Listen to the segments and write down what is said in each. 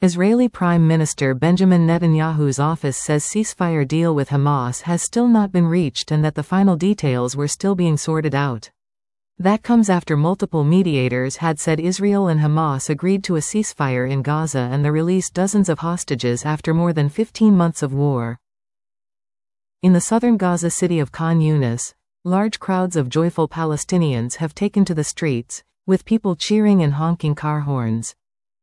Israeli Prime Minister Benjamin Netanyahu's office says ceasefire deal with Hamas has still not been reached and that the final details were still being sorted out. That comes after multiple mediators had said Israel and Hamas agreed to a ceasefire in Gaza and the release dozens of hostages after more than 15 months of war. In the southern Gaza city of Khan Yunis, large crowds of joyful Palestinians have taken to the streets, with people cheering and honking car horns.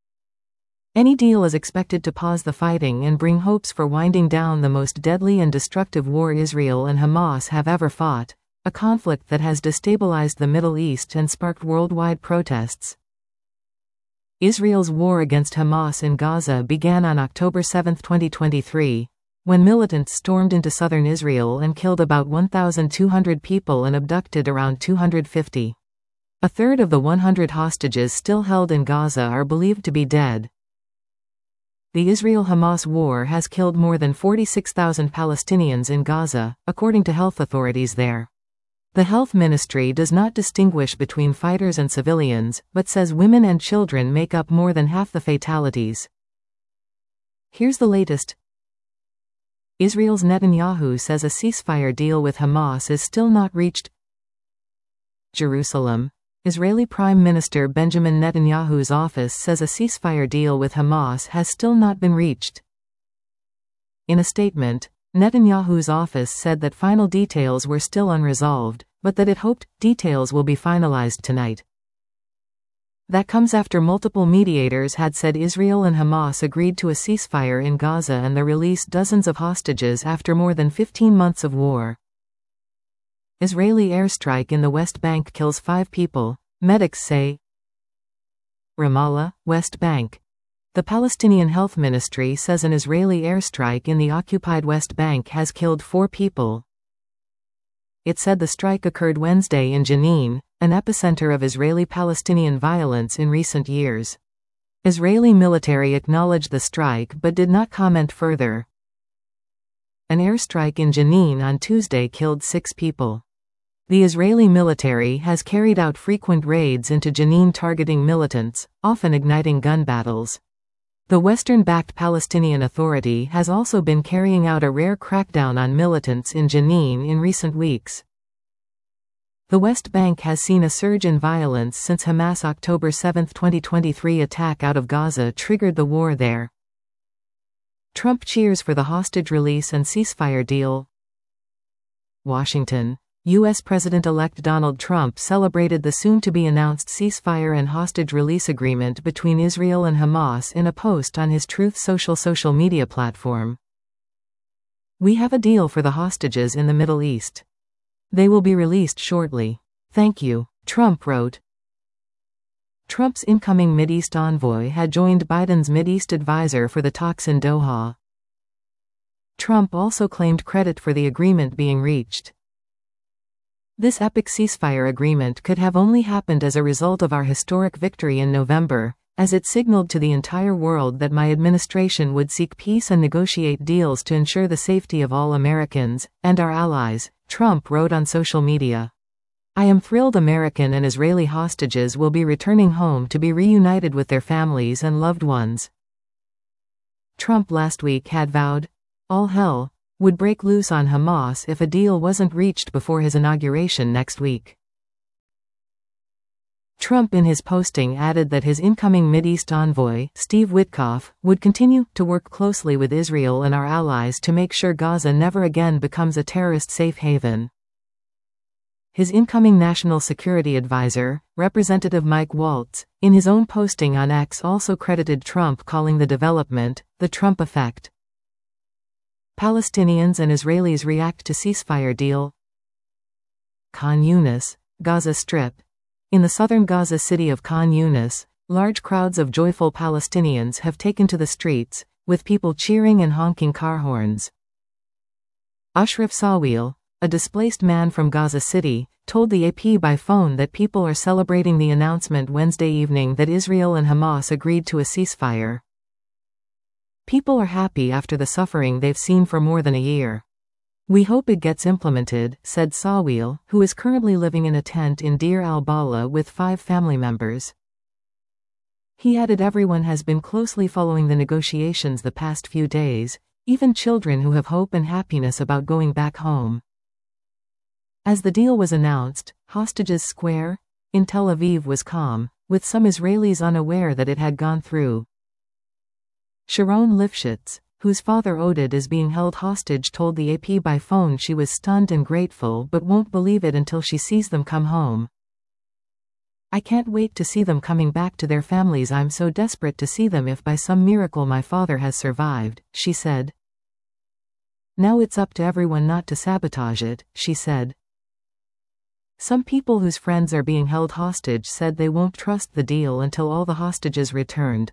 Any deal is expected to pause the fighting and bring hopes for winding down the most deadly and destructive war Israel and Hamas have ever fought, a conflict that has destabilized the Middle East and sparked worldwide protests. Israel's war against Hamas in Gaza began on October 7, 2023, when militants stormed into southern Israel and killed about 1,200 people and abducted around 250. A third of the 100 hostages still held in Gaza are believed to be dead. The Israel-Hamas war has killed more than 46,000 Palestinians in Gaza, according to health authorities there. The health ministry does not distinguish between fighters and civilians, but says women and children make up more than half the fatalities. Here's the latest. Israel's Netanyahu says a ceasefire deal with Hamas is still not reached. Jerusalem. Israeli Prime Minister Benjamin Netanyahu's office says a ceasefire deal with Hamas has still not been reached. In a statement, Netanyahu's office said that final details were still unresolved, but that it hoped details will be finalized tonight. That comes after multiple mediators had said Israel and Hamas agreed to a ceasefire in Gaza and the release dozens of hostages after more than 15 months of war. Israeli airstrike in the West Bank kills 5 people, medics say. Ramallah, West Bank. The Palestinian Health Ministry says an Israeli airstrike in the occupied West Bank has killed 4 people. It said the strike occurred Wednesday in Jenin, an epicenter of Israeli-Palestinian violence in recent years. Israeli military acknowledged the strike but did not comment further. An airstrike in Jenin on Tuesday killed 6 people. The Israeli military has carried out frequent raids into Jenin targeting militants, often igniting gun battles. The Western-backed Palestinian Authority has also been carrying out a rare crackdown on militants in Jenin in recent weeks. The West Bank has seen a surge in violence since Hamas' October 7, 2023 attack out of Gaza triggered the war there. Trump cheers for the hostage release and ceasefire deal. Washington. U.S. President-elect Donald Trump celebrated the soon-to-be-announced ceasefire and hostage release agreement between Israel and Hamas in a post on his Truth social media platform. "We have a deal for the hostages in the Middle East. They will be released shortly. Thank you," Trump wrote. Trump's incoming Mideast envoy had joined Biden's Mideast advisor for the talks in Doha. Trump also claimed credit for the agreement being reached. "This epic ceasefire agreement could have only happened as a result of our historic victory in November, as it signaled to the entire world that my administration would seek peace and negotiate deals to ensure the safety of all Americans, and our allies," Trump wrote on social media. "I am thrilled American and Israeli hostages will be returning home to be reunited with their families and loved ones." Trump last week had vowed, all hell would break loose on Hamas if a deal wasn't reached before his inauguration next week. Trump in his posting added that his incoming Mideast envoy, Steve Witkoff, would continue to work closely with Israel and our allies to make sure Gaza never again becomes a terrorist safe haven. His incoming National Security Advisor, Representative Mike Waltz, in his own posting on X also credited Trump calling the development, the Trump effect. Palestinians and Israelis react to ceasefire deal. Khan Yunis, Gaza Strip. In the southern Gaza city of Khan Yunis, large crowds of joyful Palestinians have taken to the streets, with people cheering and honking car horns. Ashraf Sawil, a displaced man from Gaza City, told the AP by phone that people are celebrating the announcement Wednesday evening that Israel and Hamas agreed to a ceasefire. "People are happy after the suffering they've seen for more than a year. We hope it gets implemented," said Sawil, who is currently living in a tent in Deir al-Balah with 5 family members. He added everyone has been closely following the negotiations the past few days, even children who have hope and happiness about going back home. As the deal was announced, Hostages Square in Tel Aviv was calm, with some Israelis unaware that it had gone through. Sharon Lifshitz, whose father Oded is being held hostage, told the AP by phone she was stunned and grateful but won't believe it until she sees them come home. "I can't wait to see them coming back to their families. I'm so desperate to see them if by some miracle my father has survived," she said. "Now it's up to everyone not to sabotage it," she said. Some people whose friends are being held hostage said they won't trust the deal until all the hostages returned.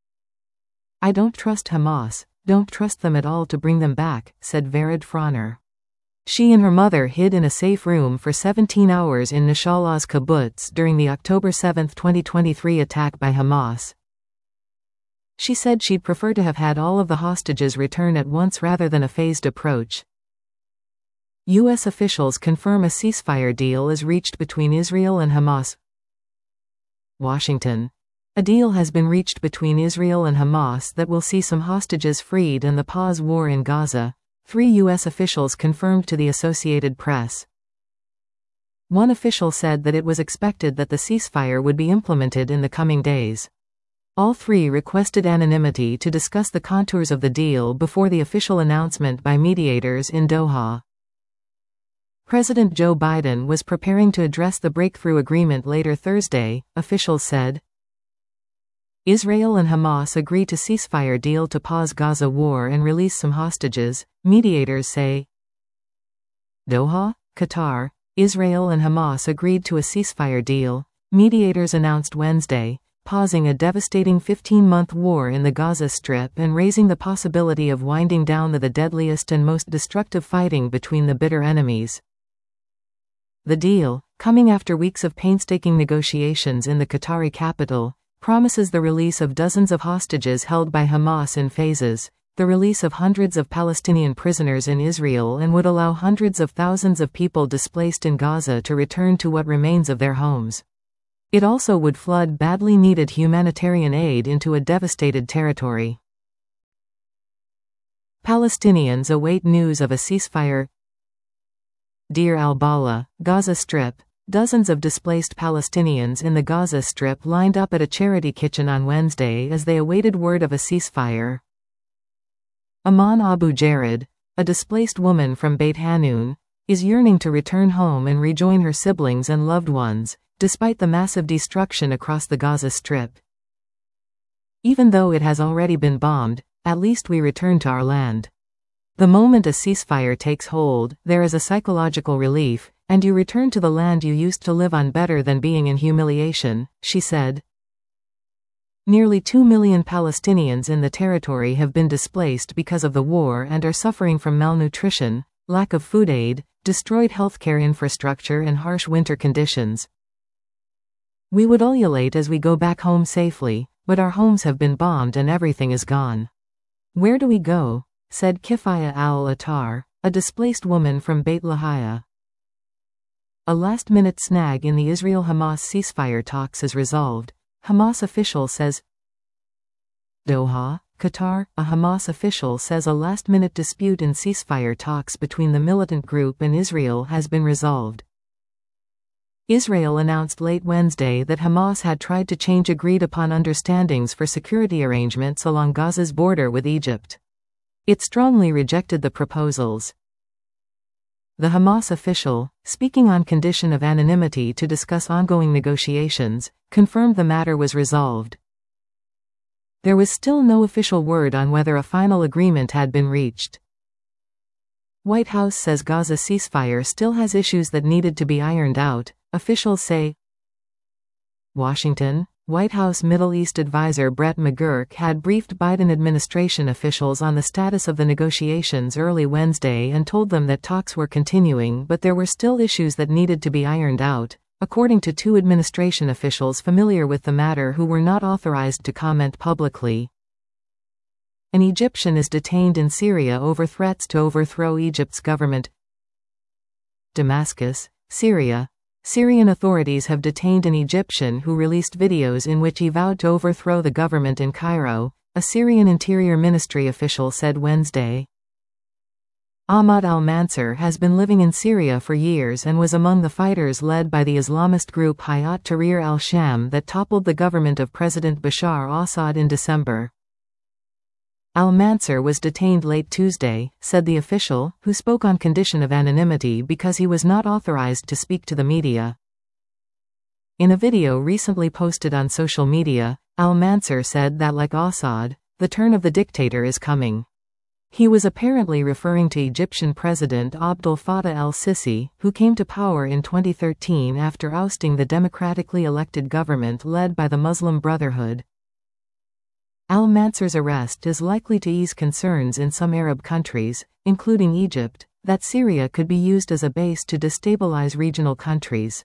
"I don't trust Hamas, don't trust them at all to bring them back," said Vered Froner. She and her mother hid in a safe room for 17 hours in Nishalaz kibbutz during the October 7, 2023 attack by Hamas. She said she'd prefer to have had all of the hostages return at once rather than a phased approach. U.S. officials confirm a ceasefire deal is reached between Israel and Hamas. Washington. A deal has been reached between Israel and Hamas that will see some hostages freed and the pause war in Gaza, 3 U.S. officials confirmed to the Associated Press. One official said that it was expected that the ceasefire would be implemented in the coming days. All 3 requested anonymity to discuss the contours of the deal before the official announcement by mediators in Doha. President Joe Biden was preparing to address the breakthrough agreement later Thursday, officials said. Israel and Hamas agree to ceasefire deal to pause Gaza war and release some hostages, mediators say. Doha, Qatar. Israel and Hamas agreed to a ceasefire deal, mediators announced Wednesday, pausing a devastating 15-month war in the Gaza Strip and raising the possibility of winding down the deadliest and most destructive fighting between the bitter enemies. The deal, coming after weeks of painstaking negotiations in the Qatari capital, promises the release of dozens of hostages held by Hamas in phases, the release of hundreds of Palestinian prisoners in Israel, and would allow hundreds of thousands of people displaced in Gaza to return to what remains of their homes. It also would flood badly needed humanitarian aid into a devastated territory. Palestinians await news of a ceasefire. Deir al-Balah, Gaza Strip. Dozens of displaced Palestinians in the Gaza Strip lined up at a charity kitchen on Wednesday as they awaited word of a ceasefire. Aman Abu Jared, a displaced woman from Beit Hanun, is yearning to return home and rejoin her siblings and loved ones, despite the massive destruction across the Gaza Strip. Even though it has already been bombed, at least we return to our land. The moment a ceasefire takes hold, there is a psychological relief, and you return to the land you used to live on better than being in humiliation, she said. Nearly 2 million Palestinians in the territory have been displaced because of the war and are suffering from malnutrition, lack of food aid, destroyed healthcare infrastructure and harsh winter conditions. We would ululate as we go back home safely, but our homes have been bombed and everything is gone. Where do we go? Said Kifaya al-Attar, a displaced woman from Beit Lahia. A last-minute snag in the Israel-Hamas ceasefire talks is resolved, Hamas official says. Doha, Qatar. A Hamas official says a last-minute dispute in ceasefire talks between the militant group and Israel has been resolved. Israel announced late Wednesday that Hamas had tried to change agreed-upon understandings for security arrangements along Gaza's border with Egypt. It strongly rejected the proposals. The Hamas official, speaking on condition of anonymity to discuss ongoing negotiations, confirmed the matter was resolved. There was still no official word on whether a final agreement had been reached. White House says Gaza ceasefire still has issues that needed to be ironed out, officials say. Washington. White House Middle East advisor Brett McGurk had briefed Biden administration officials on the status of the negotiations early Wednesday and told them that talks were continuing but there were still issues that needed to be ironed out, according to 2 administration officials familiar with the matter who were not authorized to comment publicly. An Egyptian is detained in Syria over threats to overthrow Egypt's government. Damascus, Syria. Syrian authorities have detained an Egyptian who released videos in which he vowed to overthrow the government in Cairo, a Syrian Interior Ministry official said Wednesday. Ahmad al-Mansur has been living in Syria for years and was among the fighters led by the Islamist group Hayat Tahrir al-Sham that toppled the government of President Bashar al-Assad in December. Al-Mansur was detained late Tuesday, said the official, who spoke on condition of anonymity because he was not authorized to speak to the media. In a video recently posted on social media, al-Mansur said that like Assad, the turn of the dictator is coming. He was apparently referring to Egyptian President Abdel Fattah el-Sisi, who came to power in 2013 after ousting the democratically elected government led by the Muslim Brotherhood. Al-Mansur's arrest is likely to ease concerns in some Arab countries, including Egypt, that Syria could be used as a base to destabilize regional countries.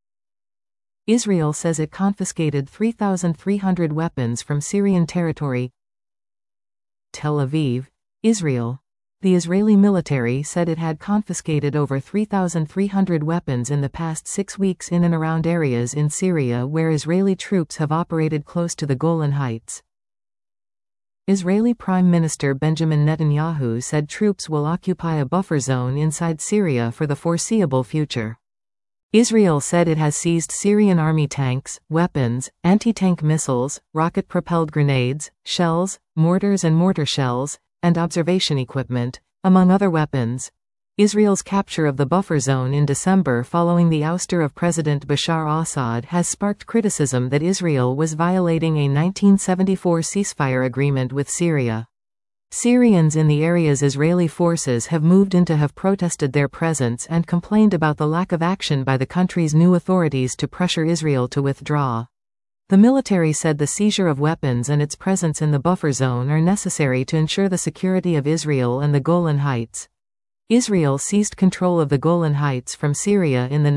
Israel says it confiscated 3,300 weapons from Syrian territory. Tel Aviv, Israel. The Israeli military said it had confiscated over 3,300 weapons in the past 6 weeks in and around areas in Syria where Israeli troops have operated close to the Golan Heights. Israeli Prime Minister Benjamin Netanyahu said troops will occupy a buffer zone inside Syria for the foreseeable future. Israel said it has seized Syrian army tanks, weapons, anti-tank missiles, rocket-propelled grenades, shells, mortars and mortar shells, and observation equipment, among other weapons. Israel's capture of the buffer zone in December following the ouster of President Bashar al-Assad has sparked criticism that Israel was violating a 1974 ceasefire agreement with Syria. Syrians in the areas Israeli forces have moved into have protested their presence and complained about the lack of action by the country's new authorities to pressure Israel to withdraw. The military said the seizure of weapons and its presence in the buffer zone are necessary to ensure the security of Israel and the Golan Heights. Israel seized control of the Golan Heights from Syria in the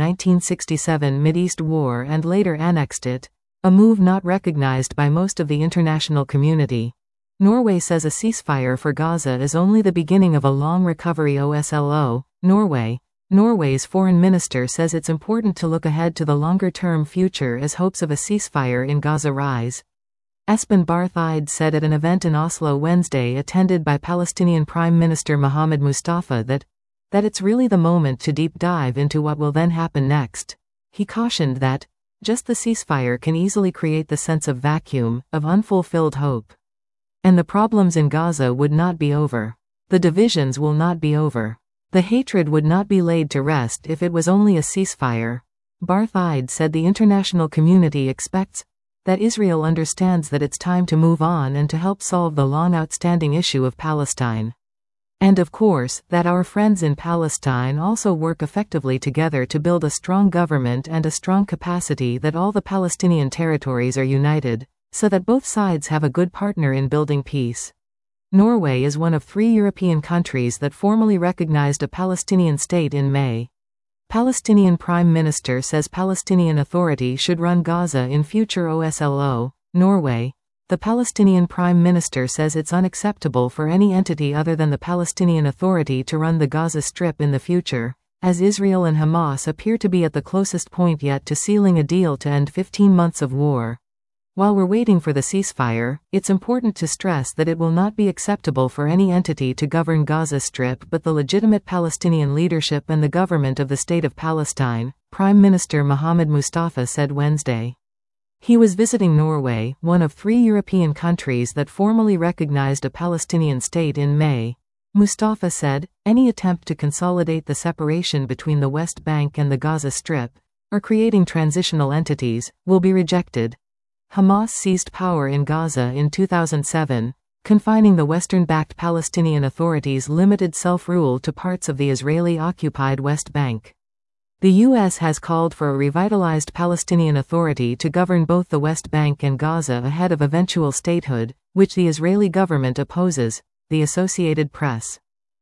1967 Mideast War and later annexed it, a move not recognized by most of the international community. Norway says a ceasefire for Gaza is only the beginning of a long recovery. Oslo, Norway. Norway's foreign minister says it's important to look ahead to the longer-term future as hopes of a ceasefire in Gaza rise. Espen Barth Eide said at an event in Oslo Wednesday attended by Palestinian Prime Minister Mohammed Mustafa that it's really the moment to deep dive into what will then happen next. He cautioned that just the ceasefire can easily create the sense of vacuum, of unfulfilled hope. And the problems in Gaza would not be over. The divisions will not be over. The hatred would not be laid to rest if it was only a ceasefire. Barth Eide said the international community expects that Israel understands that it's time to move on and to help solve the long outstanding issue of Palestine. And of course, that our friends in Palestine also work effectively together to build a strong government and a strong capacity that all the Palestinian territories are united, so that both sides have a good partner in building peace. Norway is one of 3 European countries that formally recognized a Palestinian state in May. Palestinian Prime Minister says Palestinian Authority should run Gaza in future. Oslo, Norway. The Palestinian Prime Minister says it's unacceptable for any entity other than the Palestinian Authority to run the Gaza Strip in the future, as Israel and Hamas appear to be at the closest point yet to sealing a deal to end 15 months of war. While we're waiting for the ceasefire, it's important to stress that it will not be acceptable for any entity to govern Gaza Strip but the legitimate Palestinian leadership and the government of the State of Palestine, Prime Minister Mohammed Mustafa said Wednesday. He was visiting Norway, one of 3 European countries that formally recognized a Palestinian state in May. Mustafa said, any attempt to consolidate the separation between the West Bank and the Gaza Strip, or creating transitional entities, will be rejected. Hamas seized power in Gaza in 2007, confining the Western-backed Palestinian Authority's limited self-rule to parts of the Israeli-occupied West Bank. The U.S. has called for a revitalized Palestinian Authority to govern both the West Bank and Gaza ahead of eventual statehood, which the Israeli government opposes, the Associated Press.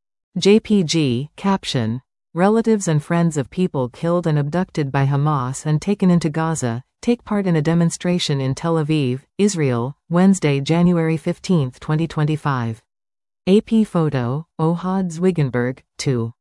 JPG, caption. Relatives and friends of people killed and abducted by Hamas and taken into Gaza take part in a demonstration in Tel Aviv, Israel, Wednesday, January 15, 2025. AP photo, Ohad Zwigenberg, 2.